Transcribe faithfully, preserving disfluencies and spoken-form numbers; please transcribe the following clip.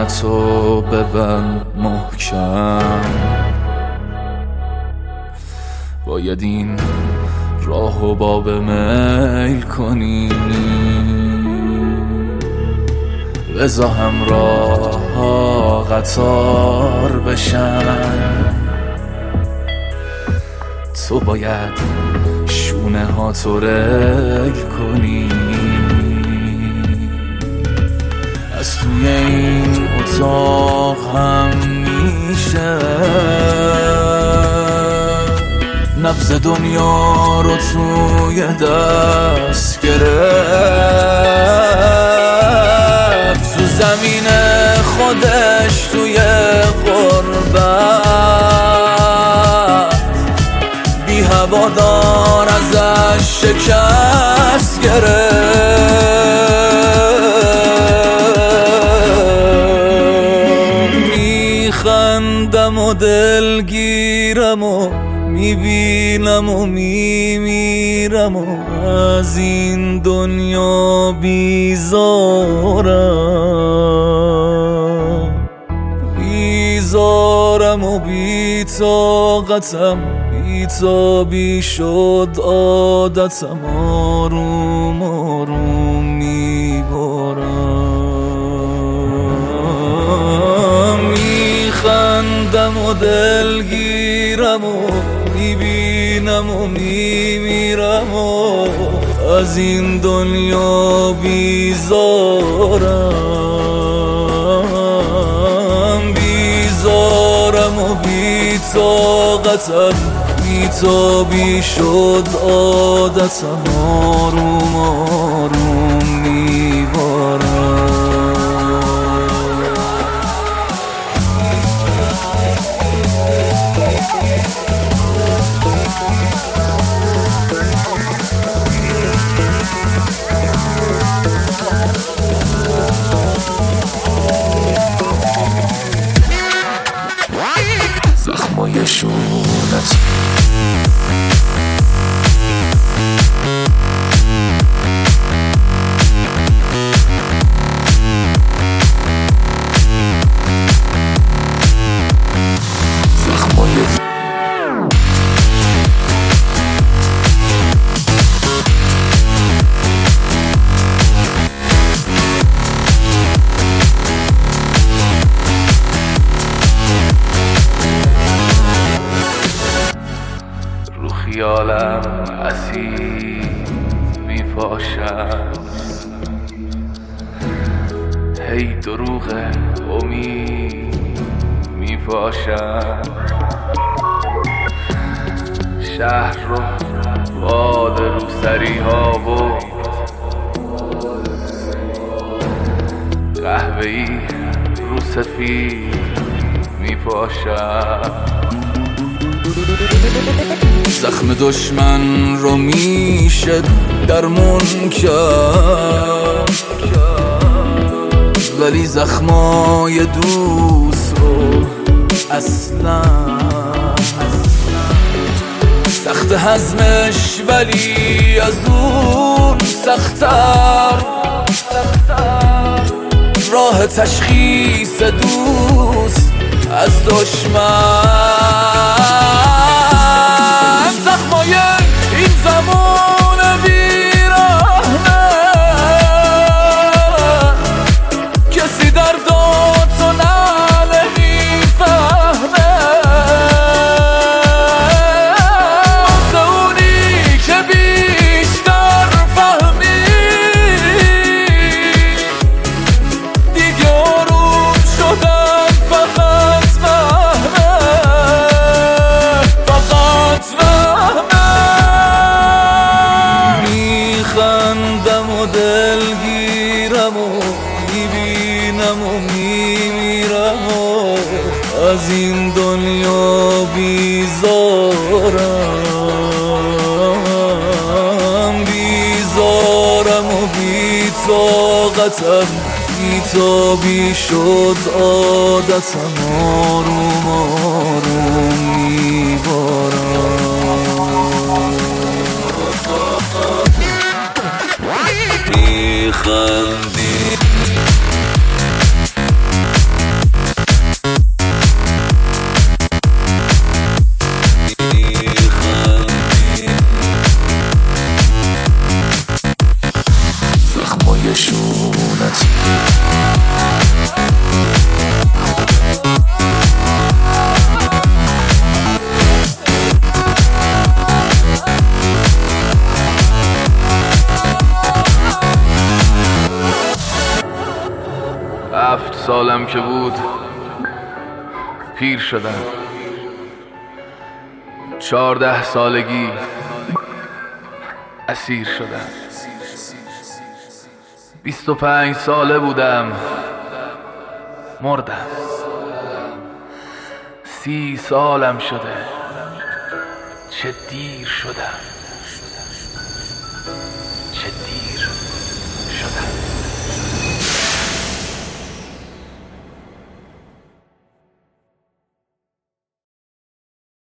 چشمتو ببند محکم، باید این راهو باب میل کنی، بذار همراه ها قطار بشن، تو باید شونه ها تو ریل کنی. از توی این اتاق هم میشه نبض دنیا رو توی دست گرفت، تو زمین خودش توی غربت بی هوادار ازش شکست گرفت. میخندم و دلگیرم و میبینم و میمیرم و از این دنیا بیزارم، بیزارم و بی‌طاقتم، بی‌تابی شد عادتم، آروم آروم میبارم. میخندم و دلگیرم و میبینم و میمیرم و از این دنیا بیزارم، بیزارم و بی‌طاقتم، بی‌تابی شد عادتم، آروم آروم میبارم. زخمای شونت خیالم اسیر میپاشم، هی دروغ امید میپاشم، شهر رو باد روسری ها و قهوه‌ای رو سفید میپاشم. زخم دشمن رو میشه درمون کرد، ولی زخمای دوست رو اصلا سخت هضمش، ولی از اون سخت‌تر راه تشخیص دوست از دشمن. زخمای این زمان ویرانه کسی درداتو نمیفهمه، واسه اونی که بیشتر فهمی دیگه آروم شدن فقط وهمه، فقط وهمه. میخندم و دلگیرم و میبینم و میمیرم و از این دنیا بیزارم، بیزارم و بی‌طاقتم، بی‌تابی شد عادتم، آروم آروم میبارم. میخندی سالم که بود پیر شدم. چهارده سالگی اسیر شدم. بیست و پنج ساله بودم مردم. سی سالم شده چه دیر شدم، چه دیر